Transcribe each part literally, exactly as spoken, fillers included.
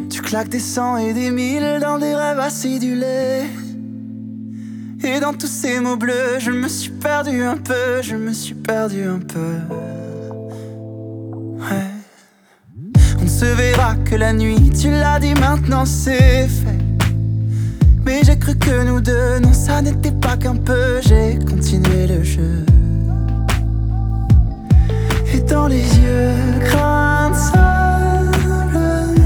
Tu claques des cents et des mille dans des rêves acidulés. Et dans tous ces mots bleus, je me suis perdu un peu, je me suis perdu un peu. Ouais. On ne se verra que la nuit, tu l'as dit, maintenant c'est fait. Mais j'ai cru que nous deux, non ça n'était pas qu'un peu. J'ai continué le jeu. Et dans les yeux, crainte sable,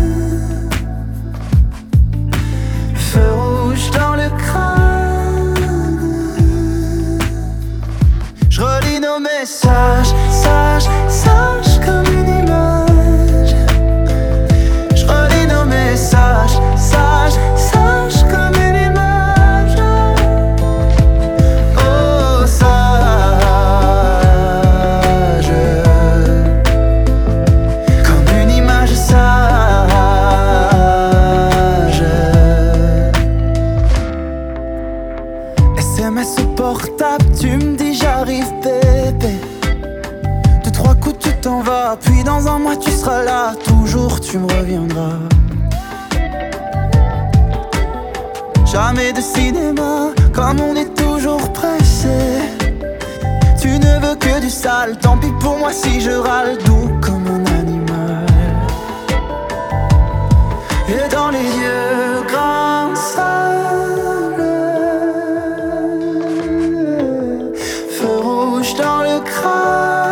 feu rouge dans le crâne. Je relis nos messages, sages, sages comme une image. Je relis nos messages, sages, sages comme une image. Oh, sage, comme une image sage. S M S au portable, tu me dis j'arrive bébé. Deux, trois coups tu t'en vas, puis dans un mois tu seras là. Toujours tu me reviendras. Jamais de cinéma, comme on est toujours pressé. Tu ne veux que du sale, tant pis pour moi si je râle. Doux comme un animal. Et dans les yeux, grand sable, feu rouge dans le crâne.